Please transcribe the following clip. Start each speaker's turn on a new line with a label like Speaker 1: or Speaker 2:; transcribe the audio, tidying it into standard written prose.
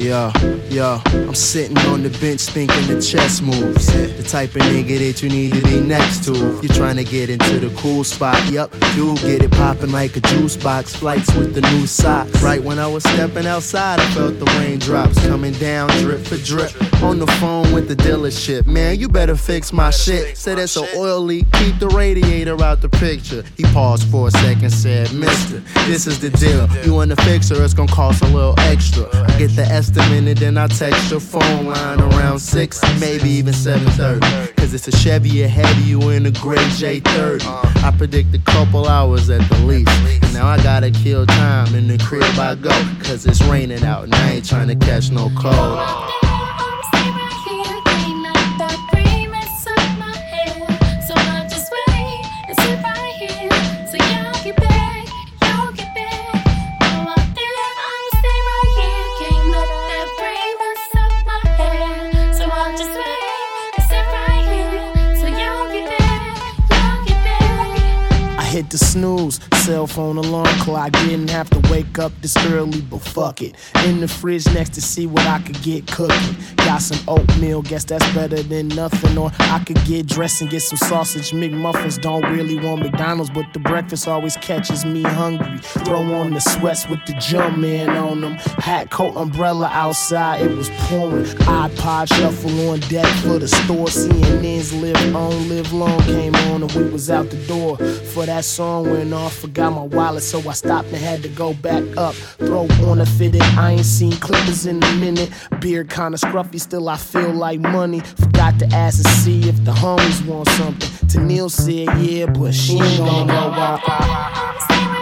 Speaker 1: Yo, I'm sitting on the bench thinking the chess moves. The type of nigga that you need to be next to. You're trying to get into the cool spot. Yup, you get it popping like a juice box. Flights with the new socks. Right when I was stepping outside, I felt the raindrops coming down drip for drip. On the phone with the dealership. Man, you better fix my shit. Said it's an oil leak, keep the radiator out the picture. He paused for a second, said, Mister, this is the deal. You want to fix her, it's gonna cost a little extra. I get the estimate and then I text your phone line around 6, maybe even 7:30. Cause it's a Chevy ahead of you in a gray J30. I predict a couple hours at the least. And now I gotta kill time in the crib I go. Cause it's raining out and I ain't trying to catch no cold. Hit the snooze, cell phone alarm clock. Didn't have to wake up this early, but fuck it. In the fridge next to see what I could get cooking. Got some oatmeal, guess that's better than nothing. Or I could get dressed and get some sausage McMuffins. Don't really want McDonald's, but the breakfast always catches me hungry. Throw on the sweats with the Jumpman on them. Hat, coat, umbrella outside, it was pouring. iPod shuffle on deck for the store. CNN's Live On, Live Long came on and we was out the door. For that song went off, forgot my wallet, so I stopped and had to go back up. Throw on a fitted, I ain't seen Clippers in a minute. Beard kinda scruffy, still I feel like money. Forgot to ask and see if the homies want something. Tennille said yeah, but she ain't gonna know why.